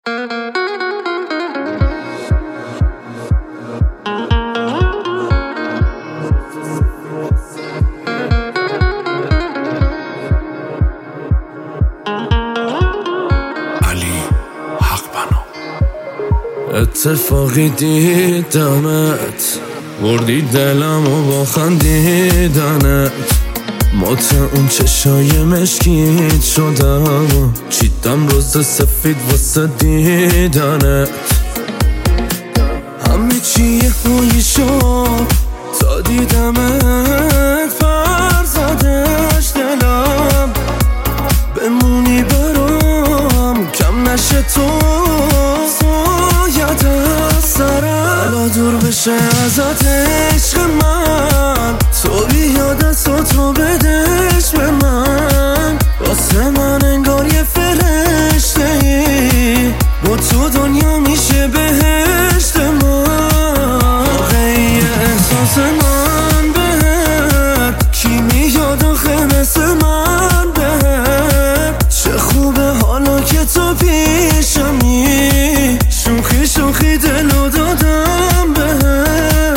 اتفاقی دیدمت، بردی دلم و با خندیدنت. مات اون چشای مشکیت شدم، چیدم روز سفید واسه دیدنت. همه چیه هایی شد تا دیدمت، فرزادش دلم بمونی برام، کم نشه تو سایت از سرم. حالا دور بشه ازت عشق من، تو بیا دستاتو بدش به من. واسه من انگار یه فرشته ای، با تو دنیا میشه بهشت من. واقعی احساس من بهت، کی میاد آخه مثل من بهت. چه خوبه حالا که تو پیشمی، شوخی شوخی دلو دادم بهت.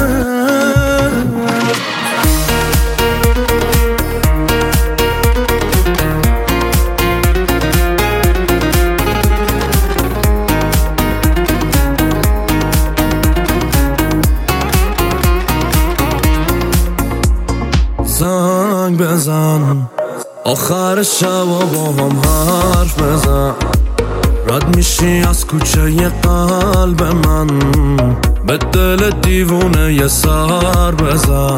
زنگ بزن آخر شب و با هم حرف بزن. رد میشی از کوچه ی قلب من، به دل دیوونه یه سر بزن.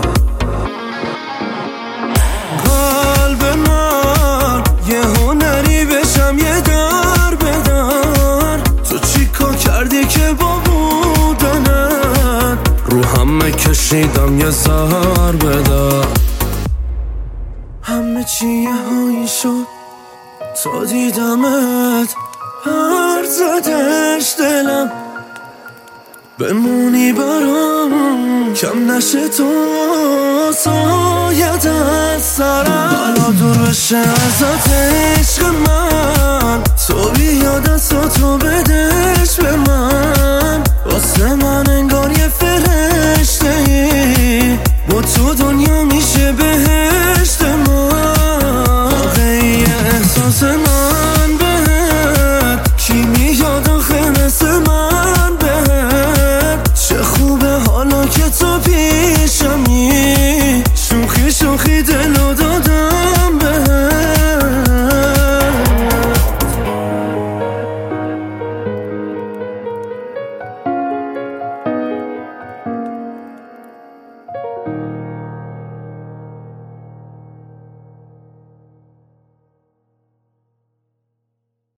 قلب من یه هنری بشم یه در بدر. تو چی کار کردی که با بودنت رو همه کشیدم یه سر بدر. همه چیه هایی شد تا دیدمت، هر زدش دلم بمونی برام، کم نشه تو سایت از سرم. حالا دور بشه ازت عشق من، تو بیا دستاتو بده